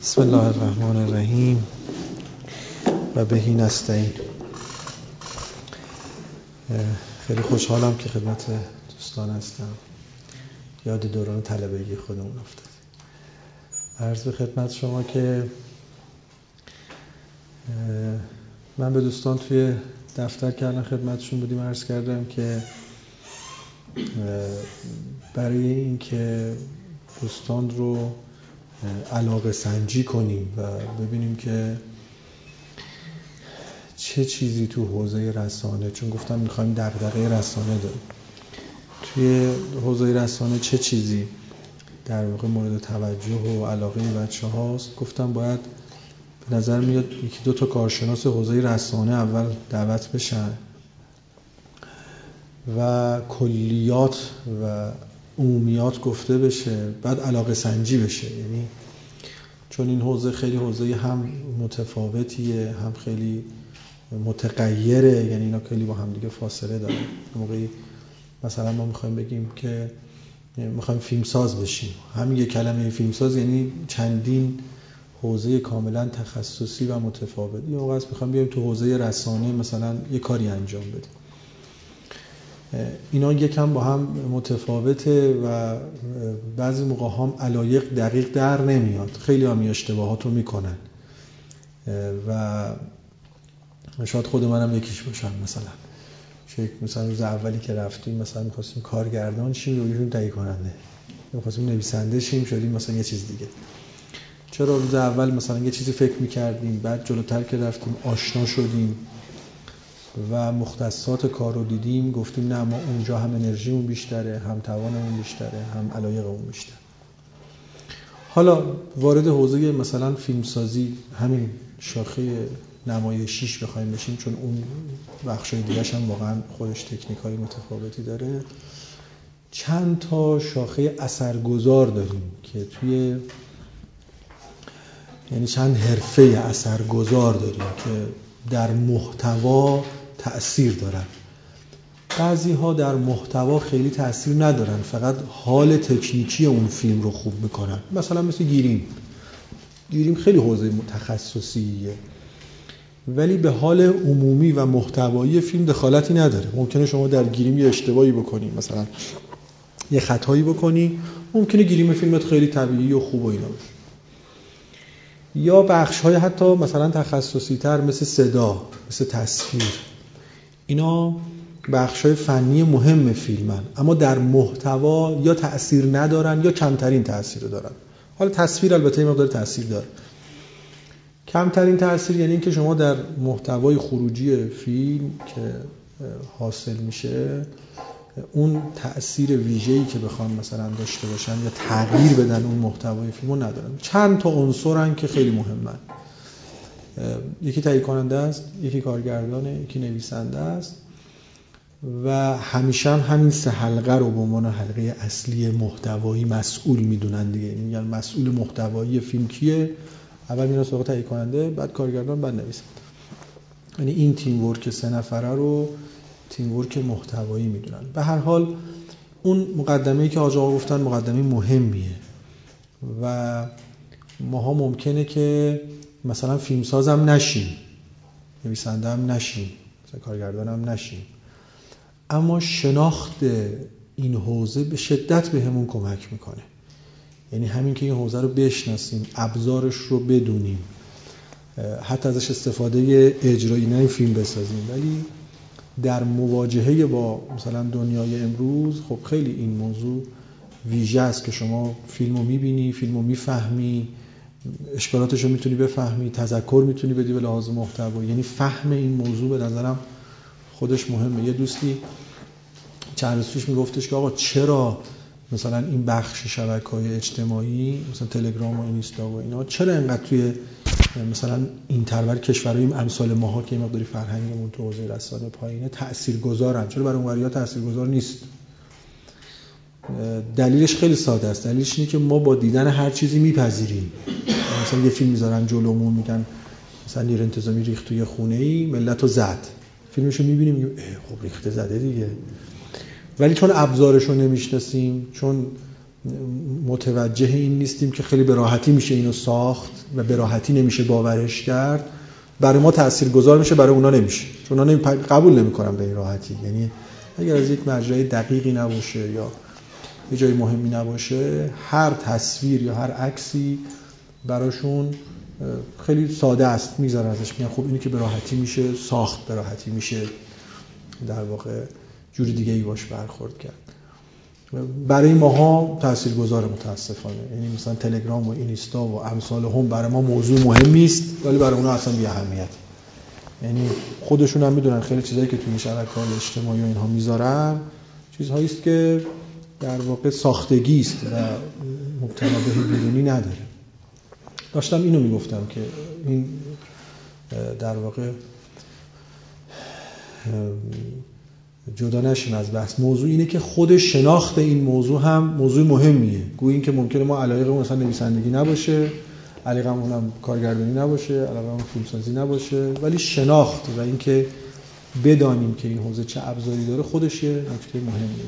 بسم الله الرحمن الرحیم و بهی نستعین. خیلی خوشحالم که خدمت دوستان هستم. یاد دوران طلبگی خودمون افتاد. عرض به خدمت شما که من به دوستان توی دفتر کردن خدمتشون بودیم عرض کردم که برای این که دوستان رو علاقه سنجی کنیم و ببینیم که چه چیزی تو حوزه رسانه، چون گفتم میخوایم دغدغه رسانه داریم، توی حوزه رسانه چه چیزی در واقع مورد توجه و علاقه بچه هاست. گفتم باید به نظر میاد یکی دو تا کارشناس حوزه رسانه اول دعوت بشن و کلیات و عمومیات گفته بشه، بعد علاقه سنجی بشه. یعنی چون این حوزه خیلی حوزه هم متفاوتیه، هم خیلی متغیره، یعنی اینا خیلی با هم دیگه فاصله داره. موقعی مثلا ما میخوایم بگیم که میخوایم فیلمساز بشیم، همین یک کلمه فیلمساز یعنی چندین حوزه کاملا تخصصی و متفاوت. یه موقع است میخوایم بیایم تو حوزه رسانه مثلا یه کاری انجام بدیم، اینا یکم با هم متفاوته و بعضی موقع هم علایق دقیق در نمیاد، خیلی هم اشتباهات رو میکنن و شاید خود منم یکیش باشم. مثلا روز اولی که رفتیم مثلا می‌خواستیم کارگردان شیم، رویشون تهیه کننده، می‌خواستیم نویسنده شیم، شدیم مثلا یه چیز دیگه. چرا روز اول مثلا یه چیزی فکر می‌کردیم، بعد جلوتر که رفتیم آشنا شدیم و مختصات کار رو دیدیم، گفتیم نه، ما اونجا هم انرژیمون بیشتره، هم توانمون بیشتره، هم علایقمون بیشتر. حالا وارد حوزه مثلا فیلمسازی، همین شاخه نمایشیش بخوایم بشیم، چون اون بخشای دیگه‌ش هم واقعا خودش تکنیک‌های متفاوتی داره. چند تا شاخه اثرگذار داریم که توی یعنی چند حرفه اثرگذار داریم که در محتوا تأثیر دارن. بعضی‌ها در محتوا خیلی تأثیر ندارن، فقط حال تکنیکی اون فیلم رو خوب میکنن. مثلا مثل گیریم خیلی حوزه تخصصیه ولی به حال عمومی و محتوایی فیلم دخالتی نداره. ممکنه شما در گیریم یه اشتباهی بکنی، مثلا یه خطایی بکنی، ممکنه گیریم فیلمت خیلی طبیعی و خوب و اینا باشه. یا بخش‌های حتی مثلا تخصصی‌تر مثل صدا، مثل تصویر، اینا بخش‌های فنی مهم فیلمن، اما در محتوا یا تأثیر ندارن یا کمترین تأثیر دارن. حالا تصویر البته این مقدار تأثیر داره. کمترین تأثیر یعنی اینکه شما در محتوای خروجی فیلم که حاصل میشه اون تأثیر ویژه‌ای که بخوام مثلا داشته باشن یا تغییر بدن اون محتوای فیلمو ندارن. چند تا عنصرن که خیلی مهمن. یکی تهیه کننده است، یکی کارگردانه، یکی نویسنده است و همیشه همین سه حلقه رو به عنوان حلقه اصلی محتوایی مسئول میدونن دیگه. میگن مسئول محتوایی فیلم کیه؟ اول میره سراغ تهیه کننده، بعد کارگردان، بعد نویسنده. یعنی این تیم ورک سه نفره رو تیم ورک محتوایی میدونن. به هر حال اون مقدمه‌ای که آقا گفتن مقدمه مهمیه و ماها ممکنه که مثلا فیلمسازم نشیم، نویسنده هم نشیم، مثلا کارگردان هم نشیم، اما شناخت این حوزه به شدت بهمون کمک میکنه. یعنی همین که این حوزه رو بشناسیم، ابزارش رو بدونیم، حتی ازش استفاده اجرایی، نه فیلم بسازیم ولی در مواجهه با مثلا دنیای امروز، خب خیلی این موضوع ویژه است که شما فیلمو میبینی، فیلمو میفهمی، اشکالاتش رو میتونی بفهمی، تذکر میتونی بدی به لحاظ محتوایی. یعنی فهم این موضوع به نظرم خودش مهمه. یه دوستی چند روز پیش میگفتش که آقا چرا مثلا این بخش شبکه‌های اجتماعی مثلا تلگرام و اینستا و اینا چرا اینقدر توی مثلا این ترور کشورهای امثال ماها که این مقداری فرهنگمون تو حوزه رسانه پایینه تاثیرگذارن، چرا برای اونوریا تاثیرگذار نیست؟ دلیلش خیلی ساده است. دلیلش اینه که ما با دیدن هر چیزی میپذیریم. مثلا یه فیلم میذارن جلومون، میگن مثلا نیر انتظامی ریخت توی خونه‌ای ملتو زد، فیلمشو میبینیم میگیم خب ریخته زده دیگه. ولی چون ابزارشو نمیشناسیم، چون متوجه این نیستیم که خیلی به راحتی میشه اینو ساخت و به راحتی نمیشه باورش کرد، برای ما تاثیرگذار میشه، برای اونا نمیشه، چون اونا قبول نمیکنن به این راحتی. یعنی اگر از یک مرجع دقیقی نباشه یا یه جای مهمی نباشه، هر تصویر یا هر عکسی براشون خیلی ساده است، میذارن ازش، میگن خب اینی که به راحتی میشه ساخت، به راحتی میشه در واقع جوری دیگه ای باش برخورد کرد. برای ماها تاثیرگذار متاسفانه، یعنی مثلا تلگرام و اینستا و امثال هم برای ما موضوع مهمی است، ولی برای اونها اصلا بی اهمیت. یعنی خودشون هم میدونن خیلی چیزایی که توی شبکه‌های اجتماعی و اینها میذارن چیزهایی است که در واقع ساختگی است و مبتنا به بیرونی نداره. داشتم اینو میگفتم که این در واقع جدا نشیم از بحث. موضوع اینه که خود شناخت این موضوع هم موضوع مهمیه. گویا این که ممکنه ما علاقمون مثلا نویسندگی نباشه، علاقمون هم کارگردانی نباشه، علاقمون فیلمسازی نباشه، ولی شناخت و این که بدانیم که این حوزه چه ابزاری داره خودش یه نکته مهمیه.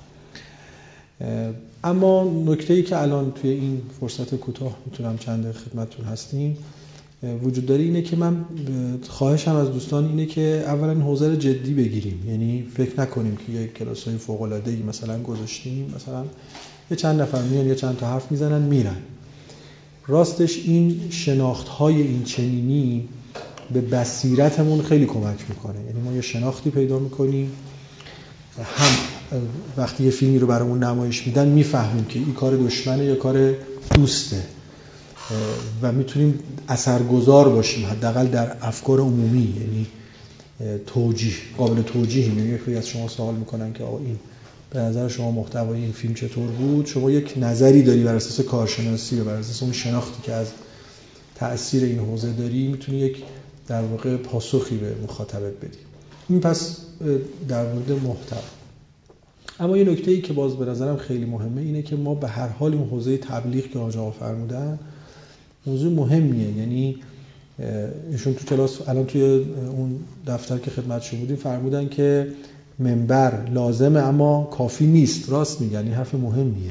اما نکته‌ای که الان توی این فرصت کوتاه میتونم چند دقیقه خدمتتون هستیم وجود داره اینه که من خواهشم از دوستان اینه که اولا این حوزه رو جدی بگیریم. یعنی فکر نکنیم که یک کلاس‌های فوق‌العاده‌ای مثلا گذاشتیم، مثلا یه چند نفر میان یه چند تا حرف میزنن میرن. راستش این شناخت‌های این چنینی به بصیرتمون خیلی کمک میکنه. یعنی ما یه شناختی پیدا میکنیم، هم وقتی یه فیلمی رو برامون نمایش میدن میفهمیم که این کار دشمنه یا کار دوسته و میتونیم اثرگذار باشیم حداقل در افکار عمومی. یعنی توجیه، قابل توجیه. یعنی خیلی از شما سوال میکنن که آقا این به نظر شما محتوای این فیلم چطور بود؟ شما یک نظری داری بر اساس کارشناسی و بر اساس اون شناختی که از تأثیر این حوزه داری، میتونی یک در واقع پاسخی به مخاطبت بدی. این پس در مورد محتوا. اما یه نکته‌ای که باز به نظرم خیلی مهمه اینه که ما به هر حال این حوزه تبلیغ که آقا فرمودن موضوع مهمیه. یعنی ایشون تو کلاس الان توی اون دفتر که خدمتشون بودیم فرمودن که منبر لازمه اما کافی نیست. راست میگن، این حرف مهمیه.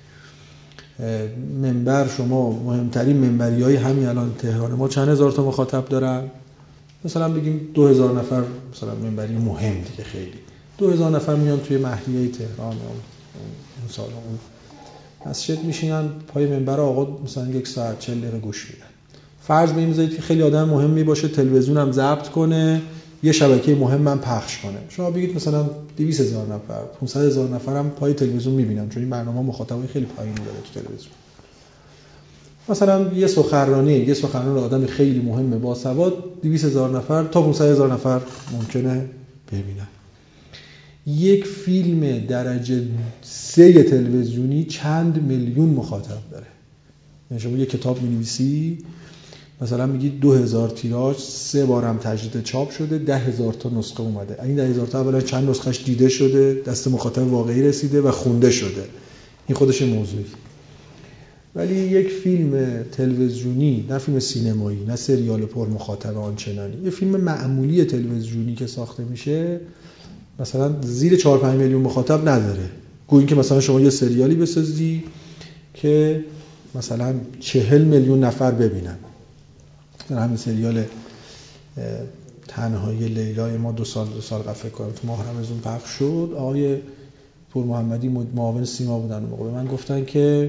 منبر، شما مهمترین منبریای همین الان تهران ما چند هزار تا مخاطب دارن؟ مثلا بگیم 2000 نفر مثلا منبری مهم دیگه، خیلی 2000 نفر میان توی مهریه تهران اون سال اون مسجد میشینن پای منبر آقا مثلا 1 ساعت 40 دقیقه گوش میدن. فرض بگیرید که خیلی آدم مهمی باشه، تلویزیون هم ضبط کنه، یه شبکه مهم هم پخش کنه. شما بگید مثلا 200,000 نفر 500,000 نفر هم پای تلویزیون میبینن، چون این برنامه مخاطبای خیلی پایینی داره تو تلویزیون. مثلا یه سخنران آدم خیلی مهمه با سواد 200,000 نفر تا 500,000 نفر ممکنه ببینن. یک فیلم درجه 3 تلویزیونی چند میلیون مخاطب داره. یعنی شما یه کتاب می‌نویسی، مثلا میگید 2000 تیراژ، 3 بارم تجدید چاپ شده، 10,000 تا نسخه اومده. این 10,000 تا اولا چند نسخهش دیده شده، دست مخاطب واقعی رسیده و خونده شده. این خودش موضوعی. ولی یک فیلم تلویزیونی، نه فیلم سینمایی، نه سریال پر مخاطب آنچنانی، یه فیلم معمولی تلویزیونی که ساخته میشه مثلا زیر 4-5 میلیون مخاطب نداره. گویا که مثلا شما یه سریالی بسازی که مثلا 40 میلیون نفر ببینن. در همین سریال تنهایی لیلای ما 2 سال فکر کنم تو ماه رمضان پخش شد. آقای پور محمدی معاون سیما بودن اون موقع، به من گفتن که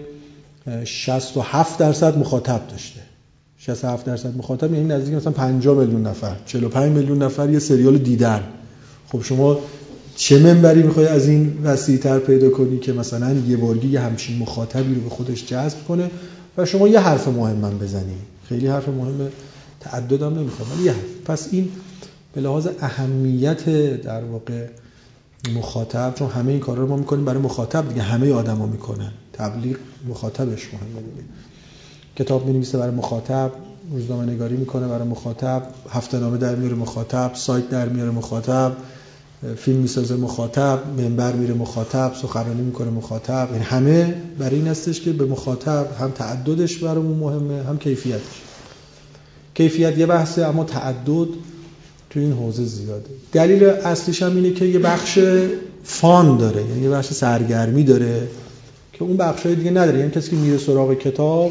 67% مخاطب داشته. 67% مخاطب یعنی نزدیک مثلا 50 میلیون نفر، 45 میلیون نفر یه سریال دیدن. خب شما چه منبری میخوای از این وسیع‌تر پیدا کنی که مثلا یه بارگی یه همچین مخاطبی رو به خودش جذب کنه و شما یه حرف مهم بزنی. خیلی حرف مهم تعددم نمیخوام، ولی یه حرف. پس این به لحاظ اهمیت در واقع مخاطب، چون همه این کارا رو ما میکنیم برای مخاطب دیگه، همه آدما میکنن. تبلیغ مخاطبش مهمه دیگه. کتاب می‌نویسه برای مخاطب، روزنامه نگاری میکنه برای مخاطب، هفته‌نامه در میاره مخاطب، سایت در میاره مخاطب، فیلم میسازه مخاطب، منبر میره مخاطب، سخنرانی میکنه مخاطب. این همه برای این هستش که به مخاطب هم تعددش برامون مهمه، هم کیفیتش. کیفیت یه بحثه، اما تعدد تو این حوزه زیاده. دلیل اصلیش هم اینه که یه بخش فان داره، یعنی یه بخش سرگرمی داره که اون بخشای دیگه نداره. یعنی کسی که میره سراغ کتاب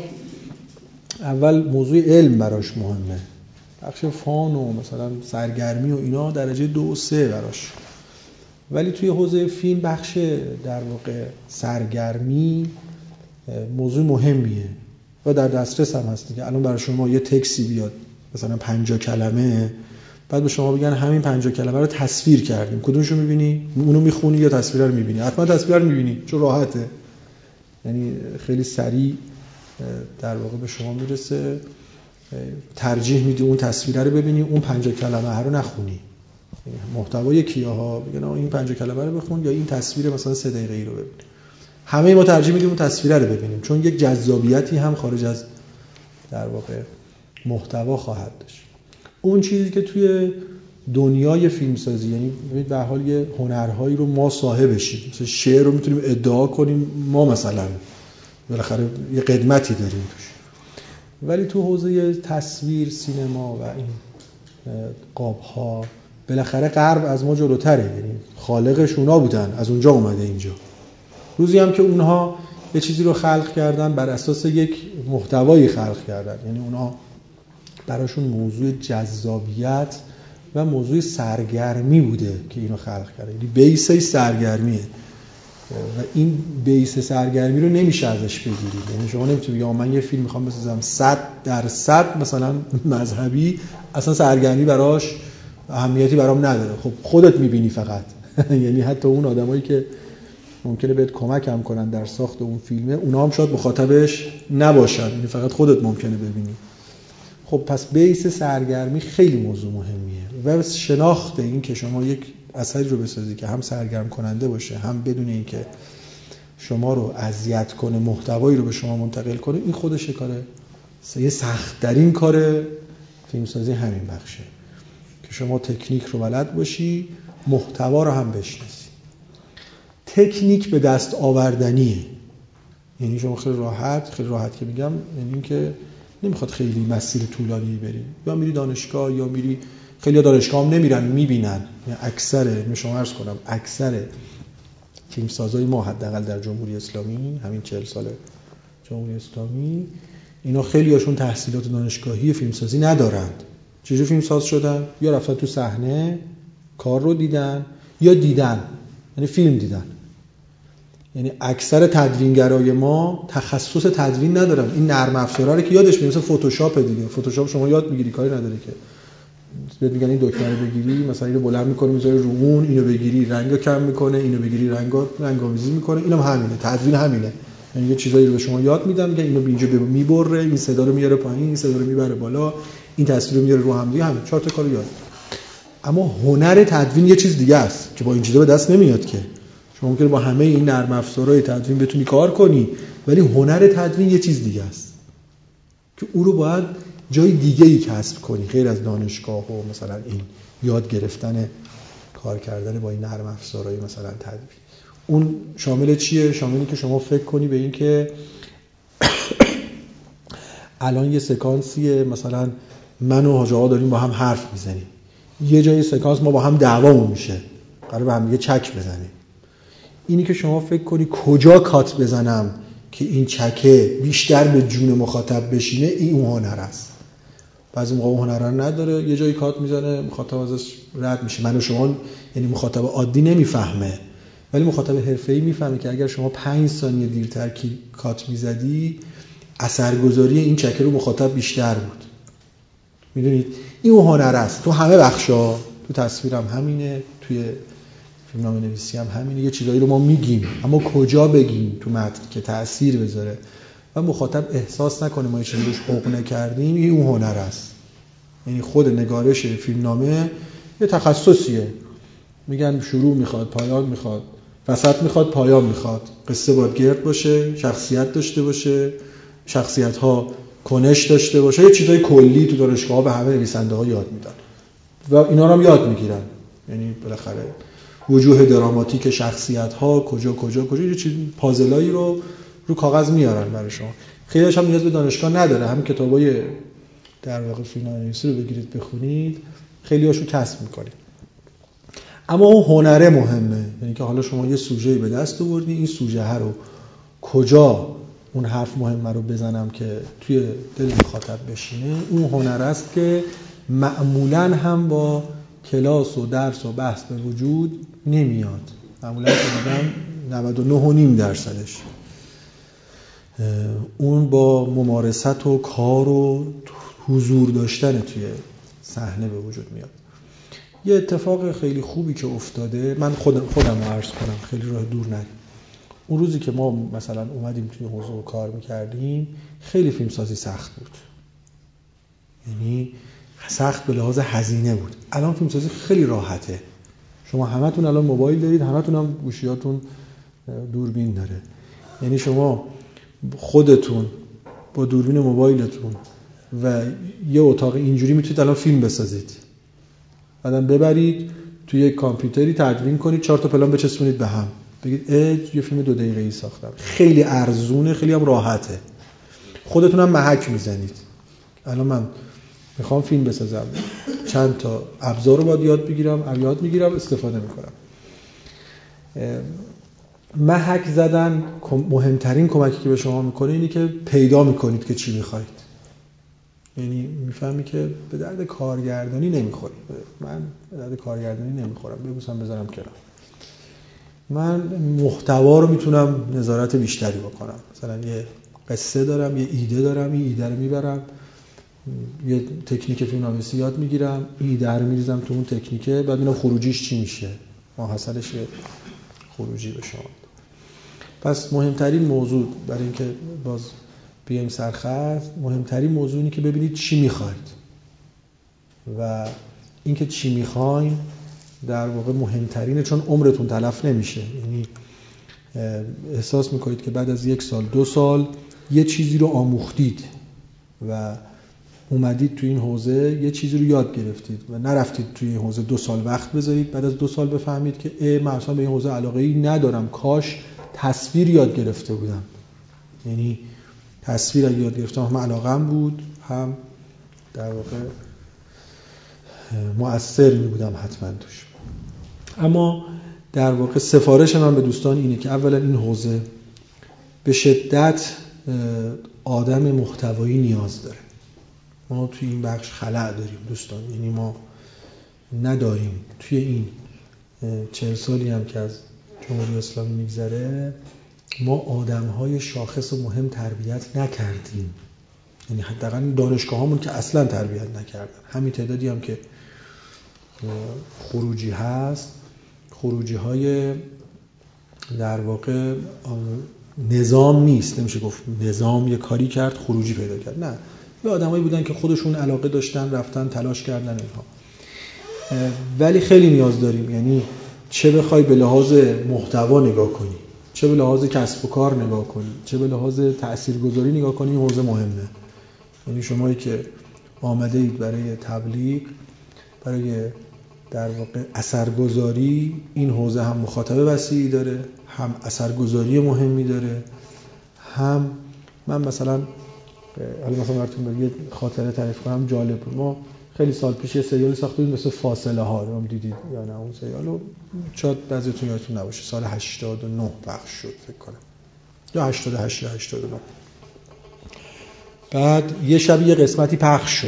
اول موضوع علم براش مهمه، بخش فان و مثلا سرگرمی و اینا درجه 2 و 3 براش. ولی توی حوزه فیلم بخش در واقع سرگرمی موضوع مهمیه و در دسترس هم هست دیگه. الان برای شما یه تکسی بیاد مثلا 50 کلمه، بعد به شما بگن همین 50 کلمه رو تصویر کردیم، کدومشو می‌بینی؟ اونو می‌خونی یا تصویر رو می‌بینی؟ حتما تصویر رو می‌بینی چون راحته، یعنی خیلی سریع در واقع به شما میرسه. ترجیح میدی اون تصویر رو ببینی، اون 50 کلمه رو نخونی. محتوای کیاها میگن این 50 کلمه رو بخون یا این تصویر مثلا 3 دقیقه‌ای رو ببین. همه ما ترجیح میدیم اون تصویر رو ببینیم چون یک جذابیتی هم خارج از در واقع محتوا خواهد داشت. اون چیزی که توی دنیای فیلمسازی، یعنی ببینید به حال یه هنرهایی رو ما صاحبشیم، مثلا شعر رو میتونیم ادعا کنیم ما مثلا بالاخره یه قدمتی داریم توش، ولی تو حوزه تصویر، سینما و این قاب‌ها بالاخره غرب از ما جلوتره، یعنی خالقش اونا بودن، از اونجا اومده اینجا. روزی هم که اونها یه چیزی رو خلق کردن بر اساس یک محتوایی خلق کردن، یعنی اونها براشون موضوع جذابیت و موضوع سرگرمی بوده که اینو خلق کردن، یعنی بیس سرگرمیه و این بیس سرگرمی رو نمیشه ازش بگیرید. یعنی شما نمیتونید بگید من یه فیلم میخوام بسازم 100% مثلا مذهبی، اصلا سرگرمی براش اهمیتی برام نداره. خب خودت میبینی فقط یعنی حتی اون آدمایی که ممکنه بهت کمک هم کنن در ساخت اون فیلمه، اونا هم شاید مخاطبش نباشن، یعنی فقط خودت ممکنه ببینی. خب پس بیس سرگرمی خیلی موضوع مهمیه و شناخت این که شما یک اثری رو بسازی که هم سرگرم کننده باشه، هم بدون اینکه شما رو اذیت کنه، محتوایی رو به شما منتقل کنه، این خودش کاره یه سخت‌ترین کار فیلمسازی همین بخشه که شما تکنیک رو بلد باشی، محتوا رو هم بشناسی. تکنیک به دست آوردنیه، یعنی شما خیلی راحت که میگم، یعنی اینکه نمیخواد خیلی مسیر طولانی بریم، یا میری دانشگاه یا میری، خیلی دانشگاه هم نمیرن میبینن، یعنی اکثر شما عرض کنم اکثر فیلمسازای ما حداقل در جمهوری اسلامی، همین 40 سال جمهوری اسلامی، اینا خیلی هاشون تحصیلات دانشگاهی فیلمسازی ندارند. چجور فیلمساز شدن؟ یا رفتن تو صحنه کار رو دیدن یا دیدن، یعنی فیلم دیدن. یعنی اکثر تدوینگرای ما تخصص تدوین ندارن، این نرم افزاره رو که یادش میاد، مثلا فتوشاپ دیگه، فتوشاپ شما یاد میگیری، کاری نداره که بهت میگن این دکمه رو بگیری مثلا اینو بلند می‌کنی میذاری رو اون، اینو بگیری رنگو کم میکنه، اینو بگیری رنگ‌آمیزی میکنه. اینم همینه، تدوین همینه، یعنی یه چیزایی رو به شما یاد میدم، میگن اینو اینجا میبره، این صدا رو میاره پایین، این صدا رو میبره بالا، این تصویر رو میاره رو هم دیگه، همین 4 تا کارو یاد. اما هنر تدوین یه چیز دیگه است که با این چیزا به دست نمیاد که. شما ممکنه با همه این نرم افزارهای تدوین بتونی کار کنی، ولی هنر تدوین یه چیز دیگه است که او رو باید جای دیگه‌ای کسب کنی غیر از دانشگاه و مثلا این یاد گرفتن کار کردن با این نرم افزارهای مثلا تدوین. اون شامل چیه؟ شاملی که شما فکر کنی به این که الان یه سکانسیه، مثلا من و حاج آقا داریم با هم حرف میزنیم، یه جای سکانس ما با هم دعوامون میشه، قراره به هم دیگه چک بزنیم. اینی که شما فکر کنی کجا کات بزنم که این چکه بیشتر به جون مخاطب بشینه، این اون هنر است. بعضی موقع اون هنر رو نداره، یه جایی کات میزنه مخاطب ازش رد میشه. من و شما یعنی مخاطب عادی نمیفهمه، ولی مخاطب حرفه‌ای میفهمه که اگر شما 5 ثانیه دیرتر کات میزدی، اثرگذاری این چکه رو مخاطب بیشتر بود. میدونید این اون هنر است. تو همه بخشا، تو تصویرم همینه، توی فیلمنامه نویسی هم همینه. یه چیزایی رو ما میگیم، اما کجا بگیم تو متن که تأثیر بذاره و مخاطب احساس نکنه ما یه چیزی روش حقوق نکردیم، این اون هنر است. یعنی خود نگارش فیلمنامه یه تخصصیه، میگن شروع میخواد، پایان میخواد، وسط میخواد، پایان میخواد، قصه باید گرد باشه، شخصیت داشته باشه، شخصیت ها کنش داشته باشه، یه چیزای کلی تو دانشگاه‌ها به همه نویسنده ها یاد میدن و اینا رو هم یاد میگیرن. یعنی بالاخره وجوه دراماتیک شخصیت ها کجا یه چیز پازلایی رو کاغذ میارن برای شما. خیلیش هم نیاز به دانشگاه نداره، هم کتابای در واقع فیلمنامه‌نویسی رو بگیرید بخونید، خیلی هاشو کسب میکنید. اما اون هنره مهمه، یعنی که حالا شما یه سوژه‌ای به دست آوردی، این سوژه رو کجا اون حرف مهمه رو بزنم که توی دل مخاطب بشینه، اون هنر است که معمولاً هم با کلاس و درس و بحث به وجود نمیاد. معمولاً دیدم 99.5% اون با ممارست و کار و حضور داشتن توی صحنه به وجود میاد. یه اتفاق خیلی خوبی که افتاده، من خودم رو عرض کنم، خیلی راه دور نریم. اون روزی که ما مثلا اومدیم توی حوزه کار میکردیم، خیلی فیلمسازی سخت بود، یعنی سخت به لحاظ هزینه بود. الان فیلمسازی خیلی راحته. شما همتون الان موبایل دارید، همتون هم گوشیاتون دوربین داره، یعنی شما خودتون با دوربین موبایلتون و یه اتاق اینجوری میتونید الان فیلم بسازید، بعدم ببرید توی یک کامپیوتری تدوین کنید، 4 تا پلان بچسبونید به هم، بگید یه فیلم 2 دقیقه‌ای ساختم. خیلی ارزونه، خیلی هم راحته. خودتون هم محک میزنید. الان من میخوام فیلم بسازم، چند تا ابزار رو باید یاد میگیرم، استفاده میکنم. محک زدن مهمترین کمکی که به شما میکنه اینی که پیدا میکنید که چی میخواید. یعنی میفهمی که به درد کارگردانی نمیخوری. من به درد کارگردانی نمیخورم، ببوسم بذارم کنار. من محتوا رو میتونم نظارت بیشتری بکنم. مثلا یه قصه دارم، یه ایده دارم، این ایده رو میبرم یه تکنیک فیلمنامه‌نویسی یاد میگیرم، ایده رو میریزم تو اون تکنیکه، بعد ببینم خروجیش چی میشه، ماحصلش خروجی به شما. پس مهمترین موضوع برای اینکه باز بیایم سرخط، مهمترین موضوع اینه که ببینید چی میخواید و اینکه چی میخواین در واقع مهمترینه، چون عمرتون تلف نمیشه. یعنی احساس میکنید که بعد از 1 سال 2 سال یه چیزی رو آموختید و اومدید توی این حوزه یه چیزی رو یاد گرفتید و نرفتید توی این حوزه 2 سال وقت بذارید، بعد از 2 سال بفهمید که من اصلا به این حوزه علاقه‌ای ندارم، کاش تصویر یاد گرفته بودم. یعنی تصویر اگه یاد گرفتم هم علاقه‌ام بود، هم در واقع مؤثر می بودم حتما توش. اما در واقع سفارش من به دوستان اینه که اولا این حوزه به شدت آدم محتوایی نیاز داره. ما توی این بخش خلأ داریم دوستان، یعنی ما نداریم توی این 40 سالی هم که از جمهوری اسلامی میگذره، ما آدم‌های شاخص و مهم تربیت نکردیم. یعنی حداقل دانشگاهامون که اصلا تربیت نکردن. همین تعدادی هم که خروجی هست، خروجی‌های در واقع نظام نیست، نمیشه گفت نظام یه کاری کرد خروجی پیدا کرد، نه، یه آدمایی بودن که خودشون علاقه داشتن، رفتن تلاش کردن اینها. ولی خیلی نیاز داریم، یعنی چه بخوای به لحاظ محتوا نگاه کنی، چه به لحاظ کسب و کار نگاه کنی، چه به لحاظ تاثیرگذاری نگاه کنی، این حوزه مهمه. یعنی شمایی که آمده اید برای تبلیغ، برای در واقع اثرگذاری، این حوزه هم مخاطب وسیعی داره، هم اثرگذاری مهمی داره، هم من مثلا براتون یه خاطره تعریف کنم جالب بود. ما خیلی سال پیش یه سریال ساختیم مثل فاصله ها، رو دیدید یا نه؟ اون سریالو شاید بعضیتون یادتون نباشه، سال 89 پخش شد فکر کنم، یا 88 یا 89. بعد یه شب یه قسمتی پخش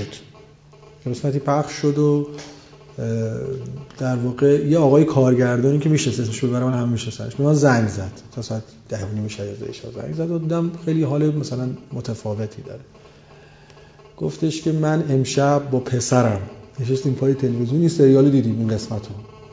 شد و در واقع یه آقای کارگردانی که میشه اسمش ببرم، من هم میشناسمش، به من زنگ زد تا ساعت 10:30 شب زنگ زد و دیدم خیلی حال مثلا متفاوتی داره. گفتش که من امشب با پسرم نشستیم پای تلویزیون، این سریال دیدیم، این قسمتو،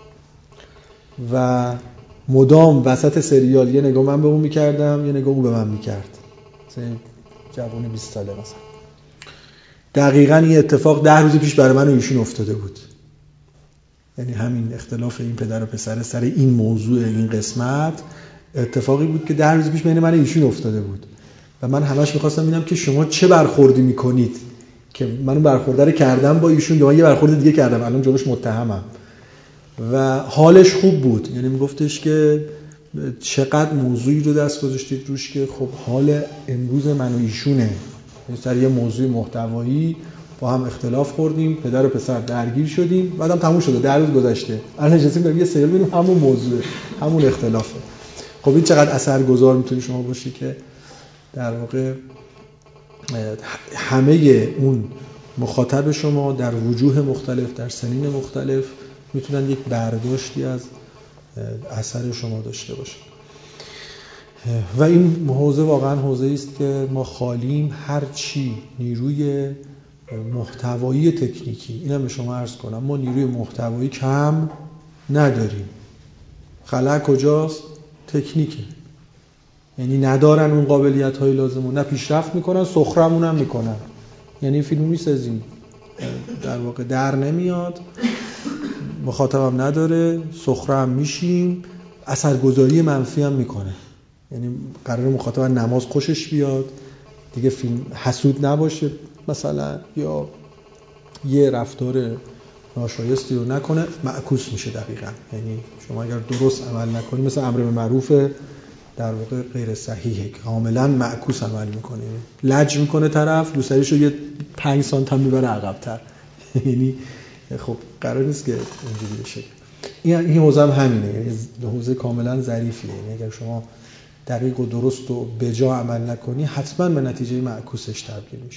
و مدام وسط سریال یه نگاه من به اون میکردم، یه نگاه اون به من میکرد، مثلا جوون 20 ساله مثلا. دقیقاً این اتفاق 10 روز پیش برای من و ایشون افتاده بود. یعنی همین اختلاف این پدر و پسر سر این موضوع این قسمت اتفاقی بود که 10 روز پیش بین من و ایشون افتاده بود و من همش می‌خواستم ببینم که شما چه برخوردی می‌کنید، که من اون برخورد رو کردم با ایشون، یا یه برخورد دیگه کردم، الان جلوش متهمم. و حالش خوب بود، یعنی میگفتش که چقدر موضوعی رو دست گذاشتید روش که خب حال امروز من و ایشونه، سر یه موضوع محتوایی با هم اختلاف خوردیم، پدر و پسر درگیر شدیم، بعدم تموم شده، 10 روز گذشته، الان نشستیم داریم یه سریال ببینیم، همون موضوع، همون اختلافه. خب این چقدر اثرگذار میتونی شما باشی که در واقع همه اون مخاطب شما در وجوه مختلف، در سنین مختلف میتونن یک برداشتی از اثر شما داشته باشن. و این حوزه واقعا حوزه‌ای است که ما خالیم هر چی نیروی محتوایی تکنیکی، اینم به شما عرض کنم، ما نیروی محتوایی کم نداریم. خلأ کجاست؟ تکنیکه. یعنی ندارن اون قابلیت‌های لازمو، نه پیشرفت میکنن، سخرمون هم میکنن. یعنی فیلم میسازیم در واقع در نمیاد، مخاطبم نداره، سخره هم میشیم، اثرگذاری منفی هم میکنه. یعنی قرار مخاطب نماز خوشش بیاد، دیگه فیلم حسود نباشه مثلا، یا یه رفتار ناشایستی رو نکنه، معکوس میشه دقیقاً. یعنی شما اگر درست عمل نکنی، مثل امر به معروف در واقع غیر صحیحه، کاملا معکوس عمل میکنه، لج میکنه طرف، دوستریشو یه 5 سانت هم میبره عقب‌تر. یعنی خب قرار نیست که اینجوری بشه. این حوزه هم همینه، یعنی حوزه کاملا ظریفیه. یعنی اگر شما دقیق و درست و بجا عمل نکنی، حتما به نتیجه معکوسش تبدیل میشه.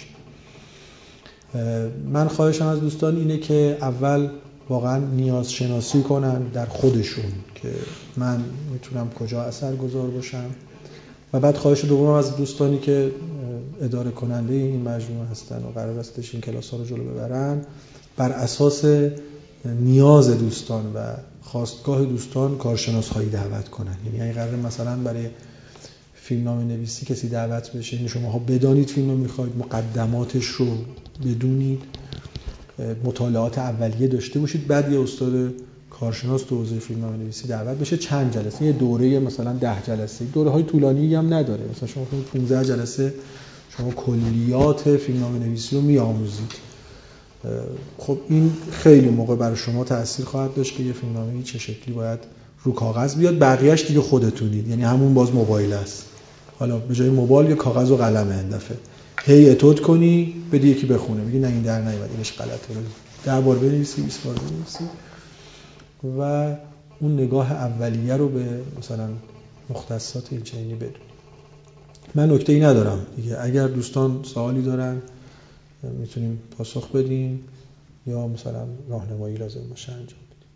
من خواهشم از دوستان اینه که اول واقعا نیاز شناسی کنن در خودشون که من میتونم کجا اثرگذار باشم، و بعد خواهش دوم از دوستانی که اداره کننده این مجموعه هستن و قرار استش این کلاس‌ها رو جلو ببرن، بر اساس نیاز دوستان و خواستگاه دوستان کارشناس‌هایی دعوت کنن. یعنی اگه قرار مثلا برای فیلمنامه نویسی کسی دعوت بشه، این شماها بدانید فیلم رو میخواید، مقدماتش رو بدونید، مطالعات اولیه داشته باشید، بعد یه استاد کارشناس تو حوزه فیلمنامه نویسی دعوت بشه. چند جلسه، یه دوره مثلا 10 جلسه، دوره‌های طولانی هم نداره، مثلا شما 15 جلسه شما کلیات فیلمنامه نویسی رو میآموزید. خب این خیلی موقع برای شما تأثیر خواهد داشت که یه فیلمنامه چه شکلی باید رو کاغذ بیاد. بقیه‌اش دیگه خودتونید، یعنی همون باز موبایل است، حالا به جای موبایل یا کاغذ و قلمه این دفعه هی اتود کنی بدی یکی بخونه، میگی نه این در نیومد، اینش غلطه، 10 بار بنویسی، 20 بار بنویسی، و اون نگاه اولیه رو به مثلا مختصات این چنینی بدون. من نکته‌ای ندارم دیگه، اگر دوستان سوالی دارن میتونیم پاسخ بدیم یا مثلا راهنمایی لازم باشه انجام بدیم.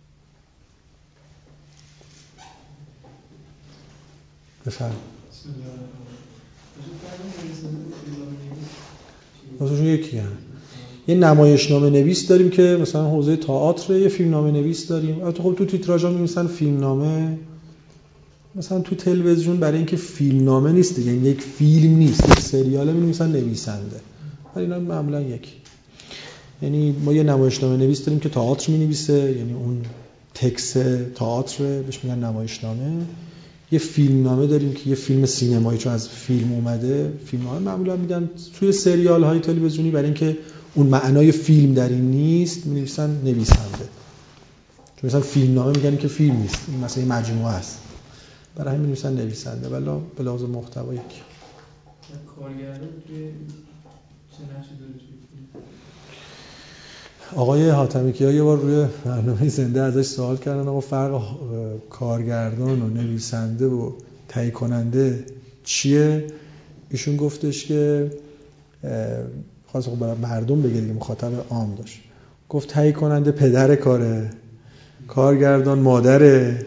بفرمایید. واسهشون یکیه. یه نمایشنامه نویس داریم که مثلا حوزه تئاتر، یه فیلمنامه نویس داریم. البته خب تو تیتراژا می‌نویسن فیلمنامه، مثلا تو تلویزیون برای اینکه فیلمنامه نیست دیگه، یعنی یک فیلم نیست، یک سریاله می‌نویسن نویسنده. ولی اینا معمولا یکی. یعنی ما یه نمایشنامه نویس داریم که تئاتر می‌نویسه، یعنی اون تکست تئاتر بهش میگن نمایشنامه. یه فیلمنامه داریم که یه فیلم سینمایی چون از فیلم اومده، فیلم‌ها معمولا میگن توی سریال‌های تلویزیونی برای اینکه اون معنای فیلم در این نیست می‌نویسن نویسنده. چون مثلا فیلمنامه میگن که فیلم نیست، این مثلا مجموعه است، برای همین می‌نویسن نویسنده. ولی به لحاظ محتوا یکی. کارگردان توی چه نقشی داره توی فیلم؟ آقای حاتمی‌کیا یه بار روی برنامه زنده ازش سوال کردن آقا فرق کارگردان و نویسنده و تهیه کننده چیه؟ ایشون گفتش که خواست برای مردم بگه دیگه، مخاطب عام داشت، گفت تهیه کننده پدر کاره، کارگردان مادره.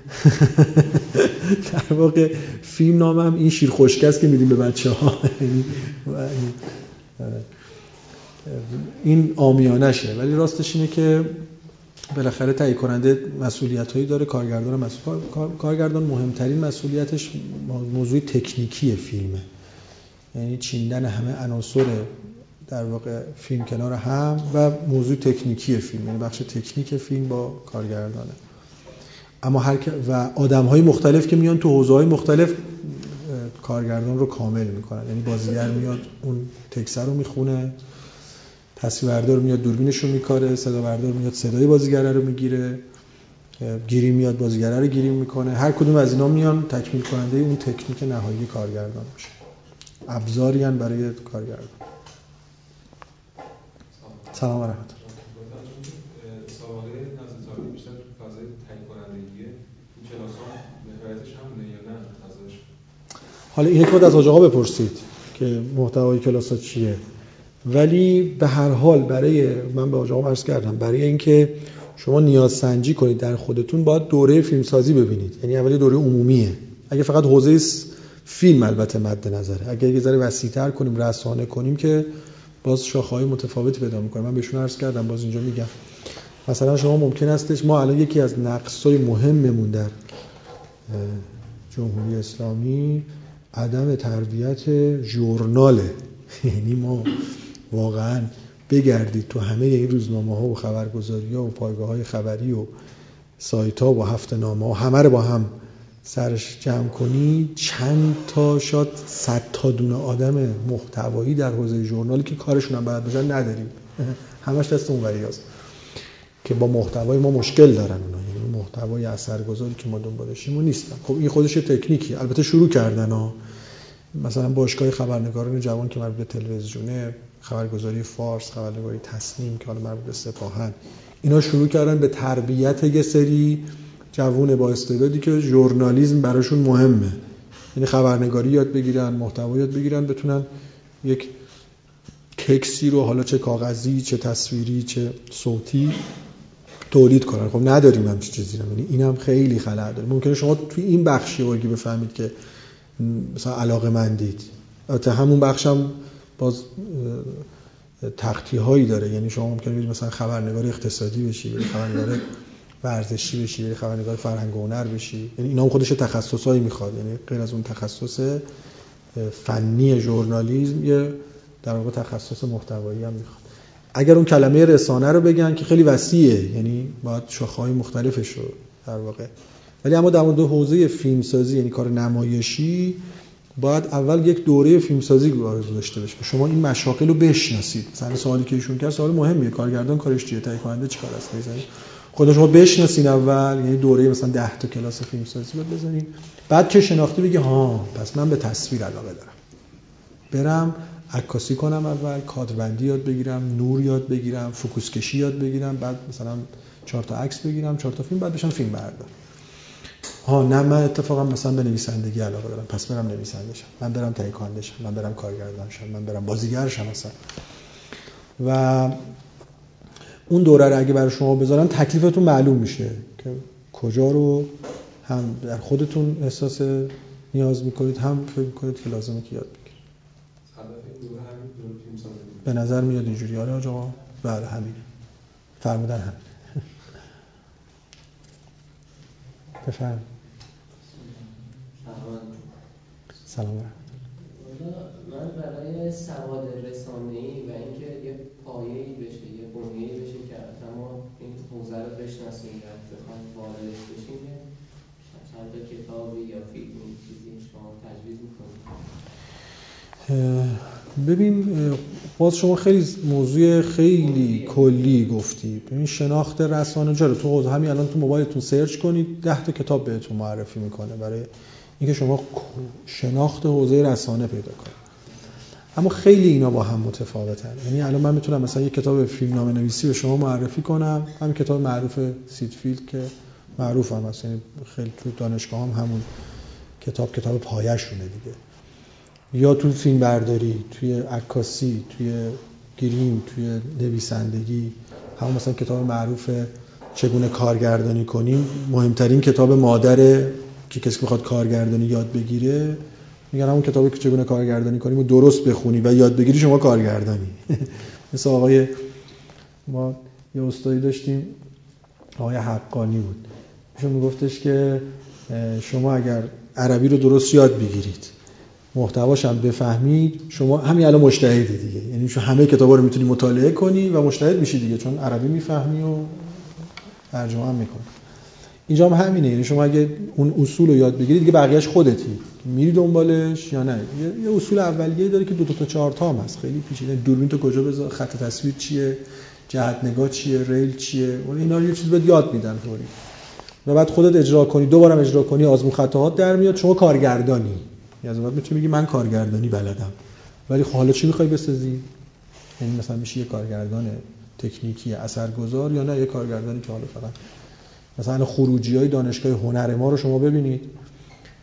در واقع فیلم نامه هم این شیر خشک است که میدیم به بچه‌ها. این عامیانشه، ولی راستش اینه که بالاخره تهیه کننده مسئولیتایی داره، کارگردان مسئول. کارگردان مهمترین مسئولیتش موضوع تکنیکی فیلمه، یعنی چیندن همه عناصر در واقع فیلم کنار هم و موضوع تکنیکی فیلم، یعنی بخش تکنیک فیلم با کارگردانه. اما و آدم‌های مختلف که میان تو حوزه‌های مختلف کارگردان رو کامل میکنن، یعنی بازیگر میاد اون تکست رو میخونه، تصویربردار میاد دوربینش رو میکاره، صدا بردار میاد صدای بازیگر رو میگیره، گیری میاد بازیگر رو گیری میکنه. هر کدوم از اینا میان تکمیل کننده اون تکنیک نهایی کارگردان میشه، ابزاری ان برای کارگردان. سلام و رحمت الله. سابقه نزد سالی بیشتر تو فاز تهیه کنندگیه، این کلاس‌ها محوریتش همونه یا نه؟ حالا این که از آقا بپرسید که محتوای کلاس‌ها چیه، ولی به هر حال برای من به آقا عرض کردم برای اینکه شما نیاز سنجی کنید در خودتون باید دوره فیلمسازی ببینید. یعنی اولی دوره عمومیه. اگه فقط حوزه فیلم البته مد نظره، اگه یه ذره وسیع‌تر کنیم رسانه کنیم که باز شاخه‌های متفاوتی پیدا می‌کنه. من بهشون عرض کردم، باز اینجا میگم مثلا شما ممکن استش ما الان یکی از نقص‌های مهممون در جمهوری اسلامی عدم تربیت ژورناله. یعنی ما واقعاً بگردید تو همه این روزنامه‌ها و خبرگزاری‌ها و پایگاه‌های خبری و سایت‌ها و هفته‌نامه‌ها همه رو با هم سرش جمع کنی، چند تا شاید 100 تا دونه آدم محتوایی در حوزه ژورنالی که کارشون هم بلد باشن نداریم. همش دست اونوریاست که با محتوای ما مشکل دارن اونا. یعنی محتوای اثرگذاری که ما دنبالشیم و نیستن. خب این خودش تکنیکی. البته شروع کردن ها، مثلا باشگاه خبرنگاران جوان که مربوط به تلویزیونه، خبرگزاری فارس، خبرنگاری تصنیم که حالا مربوط به سپاهن، اینا شروع کردن به تربیت یه سری جوون با استعدادی که ژورنالیسم براشون مهمه. یعنی خبرنگاری یاد بگیرن، محتوا یاد بگیرن، بتونن یک تکسی رو حالا چه کاغذی، چه تصویری، چه صوتی تولید کنن. خب نداریم همچین چیزی رو. یعنی اینم خیلی خلأ داره. ممکنه شما توی این بخشی وارگی بفهمید که مثلا علاقه‌مندید. البته همون بخشم باز تختی‌هایی داره. یعنی شما ممکنه برید مثلا خبرنگار اقتصادی بشی، برید خبرنگار ورزشی بشی، برید خبرنگار فرهنگ و هنر بشی. یعنی اینا هم خودش تخصصایی میخواد. یعنی غیر از اون تخصص فنی ژورنالیسم یه در واقع تخصص محتوایی هم میخواد. اگر اون کلمه رسانه رو بگن که خیلی وسیعه، یعنی باید شاخه‌های مختلفش رو در واقع، ولی اما در مورد حوزه فیلمسازی یعنی کار نمایشی باید اول یک دوره فیلمسازی داشته باشه. شما این مشاغل رو بشناسید. مثلا سوالی که ایشون کرد سوال مهمیه. کارگردان کارش چیه؟ تهیه کننده چیکار است؟ بزنید خود شما بشناسید اول، یعنی دوره مثلا 10 تا کلاس فیلمسازی باید بزنید. بعد که شناختی بگی ها پس من به تصویر علاقه دارم، برم عکاسی کنم، اول کادربندی یاد بگیرم، نور یاد بگیرم، فوکوس کشی یاد بگیرم، بعد مثلا 4 تا عکس بگیرم، 4 تا فیلم، بعد بشم فیلم بردار. نه من اتفاقا مثلا به نویسندگی علاقه دارم، پس برم نویسنده شم، من برم تهیه کننده شم، من برم کارگردان شم، من برم بازیگر شم مثلا. و اون دوره رو اگه برای شما بذارن تکلیفتون معلوم میشه که کجا رو هم در خودتون احساس نیاز میکنید، هم فکر میکنید که لازمه که یاد بگیرید. به نظر میاد اینجوری. آره آقا بله همین فرمودن همین. بفرم. سلام. من برای سواد رسانه‌ای و اینکه یه پایه‌ای بشه، یه بنیه‌ای بشه که ما این حوزه رو بشناسیم و بخوایم واردش بشیم، چند تا کتابی یا فیلمی چیزی شما تجویز می‌کنید؟ ببین باز شما خیلی موضوع خیلی کلی گفتی. ببین شناخت رسانه جاره تو همین الان تو موبایلتون سرچ کنید 10 تا کتاب بهتون معرفی میکنه برای اینکه شما شناخت حوزه رسانه پیدا کنید. اما خیلی اینا با هم متفاوتن. یعنی الان من میتونم مثلا یک کتاب فیلمنامه نویسی به شما معرفی کنم، همین کتاب معروف سیدفیلد که معروف هم هست، یعنی خیلی تو دانشگاه هم همون کتاب پایه‌شونه دیگه. یا تو فیلم برداری، توی عکاسی، توی گریم، توی نویسندگی، همون مثلا کتاب معروف چگونه کارگردانی کنیم، مهمترین کتاب مادره که کسی میخواد کارگردانی یاد بگیره، میگن همون کتابی که چگونه کارگردانی کنیم و درست بخونی و یاد بگیری شما کارگردانی. مثل آقای ما یه استادی داشتیم آقای حقانی بود، ایشون میگفتش که شما اگر عربی رو درست یاد بگیرید محتواش هم بفهمید شما همین الان مجتهدی دیگه. یعنی شما همه کتابا رو میتونی مطالعه کنی و مجتهد میشی دیگه، چون عربی میفهمی و ترجمه هم میکنی. اینجا هم همینه. یعنی شما اگه اون اصول رو یاد بگیری دیگه بقیه‌اش خودتی، میری دنبالش یا نه. یه اصول اولیه‌ای داره که 2 تا 4 تا هم هست، خیلی پیچیده. دوربین تو کجا بذار، خط تصویر چیه، جهت نگاه چیه، ریل چیه، اون اینا رو یه چیز بهت یاد میدن فوری. و بعد خودت اجرا کنی، دوبارم اجرا کنی، آزمون خطاات در میاد، شما کارگردانی. از بعد میتونی بگی من کارگردانی بلدم. ولی خب حالا چی می‌خوای بسازی؟ یعنی مثلا میشه یه کارگردان تکنیکی اثرگذار یا نه یه کارگردانی که حالا فقط مثلا خروجی‌های دانشگاه هنر ما رو شما ببینید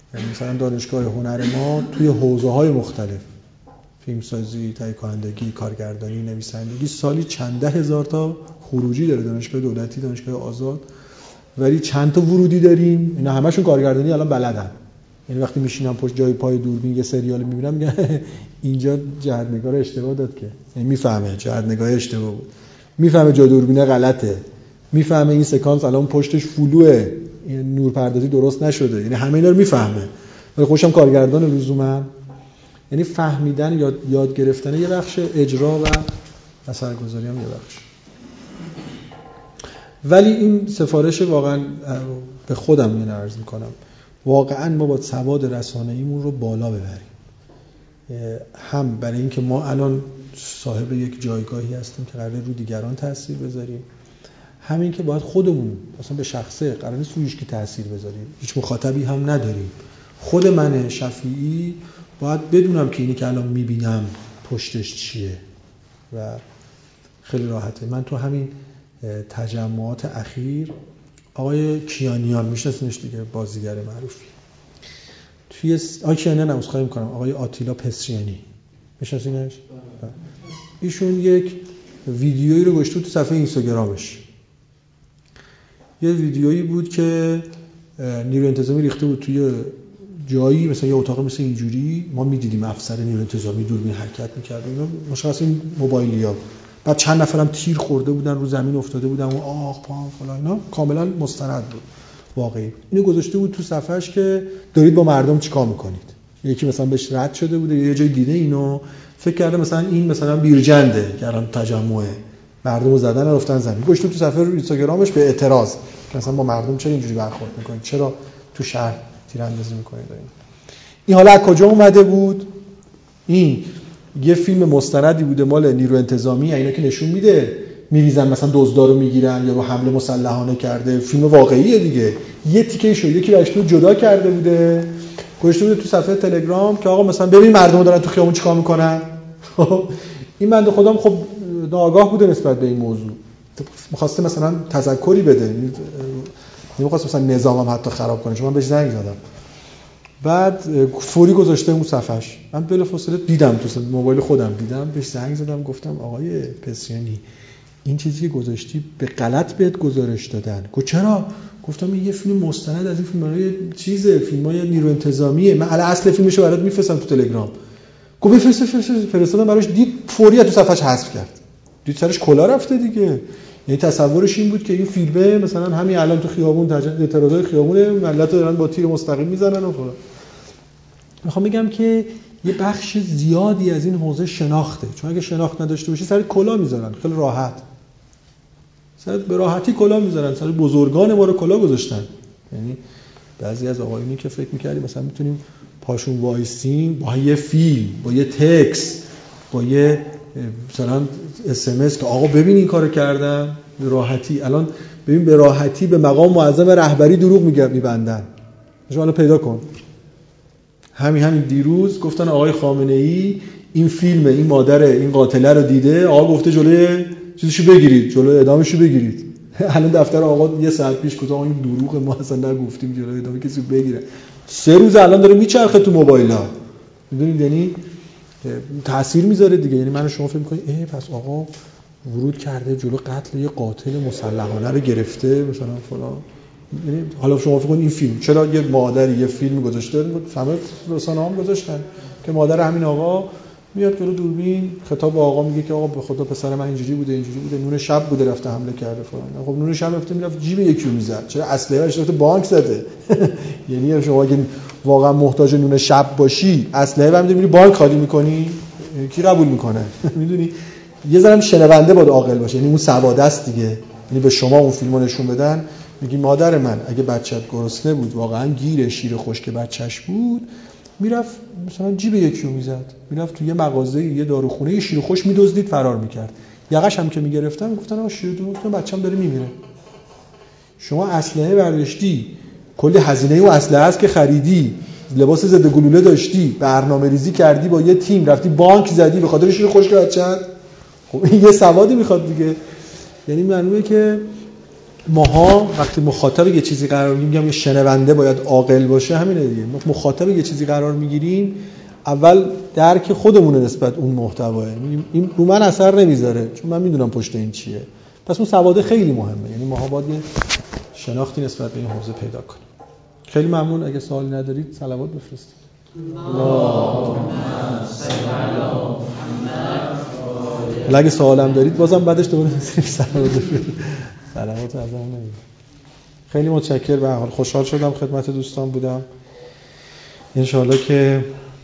یعنی مثلا دانشگاه هنر ما توی حوزه‌های مختلف، فیلمسازی، تهیه کنندگی، کارگردانی، نویسندگی، سالی چند ده هزار تا خروجی داره. دانشگاه دولتی، دانشگاه آزاد، ولی چند تا ورودی داریم. اینا همشون کارگردانی الان بلدن. یعنی وقتی میشینم پشت جای پای دوربین یه سریال میبینم میگن اینجا جهت‌نگار اشتباه داد که، یعنی میفهمه جهت‌نگار اشتباه بود، میفهمه جا دوربینه غلطه، میفهمه این سکانس الان پشتش فلوئه، این نورپردازی درست نشده، یعنی همه اینا رو میفهمه. ولی خوشم کارگردان لزوما، یعنی فهمیدن، یاد گرفتن یه بخش، اجرا و اثرگذاری هم یه بخش. ولی این سفارش واقعا به خودم میاد عرض میکنم، واقعا ما با سواد رسانه‌ایمون رو بالا ببریم. هم برای اینکه ما الان صاحب یک جایگاهی هستیم که قراره رو دیگران تاثیر بذاریم، همین که باید خودمون مثلا به شخصه قراره نیست رویش که تاثیر بذاریم، هیچ مخاطبی هم نداریم. خود من شفیعی باید بدونم که اینی که الان میبینم پشتش چیه و خیلی راحته. من تو همین تجمعات اخیر آقای کیانیان میشناسینش دیگه، بازیگر معروفی، توی آقای کیانیان عذرخواهی میکنم، آقای آتیلا پسریانی میشناسینش؟ ایشون یک ویدیویی رو گذاشته تو صفحه اینستاگرامش. یه ویدیویی بود که نیروی انتظامی ریخته بود توی جایی مثلا یه اتاق مثل اینجوری، ما میدیدیم افسر نیروی انتظامی دوربین حرکت می‌کرد، اینا مشخص این موبایلیا، بعد چند نفرم تیر خورده بودن، رو زمین افتاده بودن و آخ پام فلان، اینا کاملا مستند بود، واقعی. اینو گذاشته بود تو صفحهش که دارید با مردم چیکار می‌کنید. یکی مثلا بهش رد شده بوده، یه جای دیده اینو، فکر کرده مثلا این مثلا بیرجنده که الان تجمعه، مردمو زدن و رفتن زمین. گذاشته تو صفحه رو اینستاگرامش به اعتراض که مثلا با مردم چرا اینجوری برخورد می‌کنید، چرا تو شهر تیراندازی می‌کنید. این حالا از کجا اومده بود؟ این یه فیلم مستندی بوده مال نیروی انتظامی، اینا که نشون میده میریزن مثلا دزدارو میگیرن یا رو حمله مسلحانه کرده، فیلم واقعیه دیگه. یه تیکه شو یکی راشتو جدا کرده بوده، گذاشته بوده تو صفحه تلگرام که آقا مثلا ببین مردم دارن تو خیابون چیکار میکنن. این بنده خودم خب ناآگاه بوده نسبت به این موضوع، می‌خواسته مثلا تذکری بده، نمی‌خواست مثلا نظامم حتی خراب کنه، چون من بهش زنگ زدم. بعد فوری گذاشته اون صفحش. من بلافاصله دیدم تو موبایل خودم، دیدم بهش زنگ زدم، گفتم آقای پسیانی این چیزی که گذاشتی به غلط بهت گزارش دادن. گفت چرا؟ گفتم این یه فیلم مستند از این فیلم‌های فیلم‌های نیروی انتظامیه، من اصل فیلمشو برات میفرستم تو تلگرام. گفت فرستادم براش، دید فوری تو صفحش حذف کرد، دید سرش کلا رفته دیگه. یعنی تصورش این بود که این فیلمه مثلا همین الان تو خیابون اعتراضای خیابونه ملت دارن با تیر مستقیم میزنن و فلان. میخوام بگم که یه بخش زیادی از این حوزه شناخته، چون اگه شناخت نداشته باشی سر کلا میذارن، خیلی راحت سر به راحتی کلا میذارن، سر بزرگان ما رو کلا گذاشتن. یعنی بعضی از آقایونی که فکر می‌کردیم مثلا میتونیم پاشون وایسیم با یه فیلم، با یه تکست، با یه مثلا SMS که آقا ببین این کارو کردن، به راحتی الان ببین به راحتی به مقام معظم رهبری دروغ میبندن. شما پیدا کن. همین دیروز گفتن آقای خامنه‌ای این فیلم این مادر این قاتله رو دیده، آقا گفته جلوی چیزشو بگیرید، جلوی اعدامشو بگیرید. الان دفتر آقا یه ساعت پیش گفت آقا این دروغ، ما اصلا نگفتیم جلوی اعدام کسی بگیره. 3 روز الان داره میچرخه تو موبایل‌ها. میدونید یعنی تأثیر میذاره دیگه. یعنی من و شما فکر می‌کنید پس آقا ورود کرده جلو قتل یه قاتل مسلحانه رو گرفته مثلا فلان. یعنی حالا شما فکر کنید این فیلم چرا یه مادر یه فیلم گذاشته، همه رسانه‌ها گذاشتن که مادر همین آقا میاد جلو دوربین خطاب به آقا میگه که آقا به خدا پسر من اینجوری بوده نون شب بوده رفته حمله کرده فلان. خب نون شب رفته میرفت جیب یکی رو میزد، چرا اسلحه اش رفته بانک زده. یعنی شما اگه واقعا محتاج نون شب باشی اسلحه برمی‌داری میری بانک خالی می‌کنی، کی قبول می‌کنه؟ میدونی یه ذره شنونده باید عاقل باشه، یعنی اون سواده است دیگه. یعنی به شما اون فیلمو نشون بدن میگی مادر من اگه بچه‌ت گرسنه بود واقعا گیر شیر خشک بچه‌ش بود میرفت مثلا جیب یکی رو میزد، میرفت تو یه مغازه یه داروخونه یه شیر خشک میدزدید فرار میکرد. یقش هم که میگرفتن گفتن آقا شیر دزد بچه‌م داره میمیره. شما اسلحه برداشتی، کلی هزینه و اسلحه است که خریدی، لباس ضد گلوله داشتی، برنامه‌ریزی کردی با یه تیم، رفتی بانک زدی به خاطر شیر خشک بچه‌ت. خب این یه سوادی میخواد دیگه. یعنی معلومه که ماها وقتی مخاطب یه چیزی قرار میگیم یه شنونده باید عاقل باشه، همینه دیگه. ما مخاطب یه چیزی قرار میگیریم، اول درک خودمون نسبت اون محتواه، این رو من اثر نمیذاره چون من میدونم پشت این چیه. پس اون سواده خیلی مهمه، یعنی ماها باید یه شناختی نسبت به این حوزه پیدا کنیم. خیلی ممنون. اگه سوالی ندارید صلوات بفرستید. اگه سوالم دارید بازم بعدش دوباره می‌ذاریم صلوات بفرستید. صلوات ازمون نمیگیرید. خیلی متشکرم. به هر حال خوشحال شدم خدمت دوستان بودم. ان شاءالله که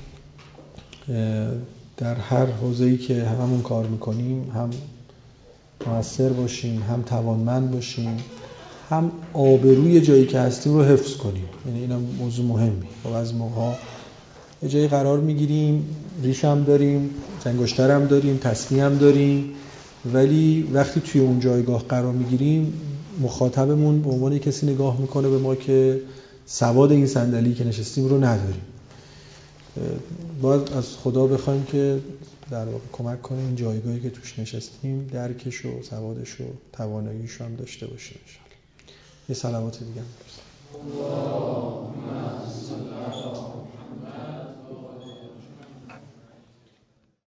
در هر حوزه‌ای که هممون کار می‌کنیم هم مؤثر باشیم، هم توانمند باشیم، هم آبروی جایی که هستیم رو حفظ کنیم. یعنی اینم موضوع مهمی. خب از موقع‌ها یه جایی قرار می‌گیریم، ریش هم داریم، انگشتر هم داریم، تسبیح هم داریم، ولی وقتی توی اون جایگاه قرار می‌گیریم مخاطبمون به عنوان کسی نگاه می‌کنه به ما که سواد این صندلی که نشستیم رو نداریم. باید از خدا بخوایم که در واقع کمک کنه این جایگاهی که توش نشستیم درکش و سوادش و تواناییش هم داشته باشیم ان شاءالله. یه صلوات دیگه هم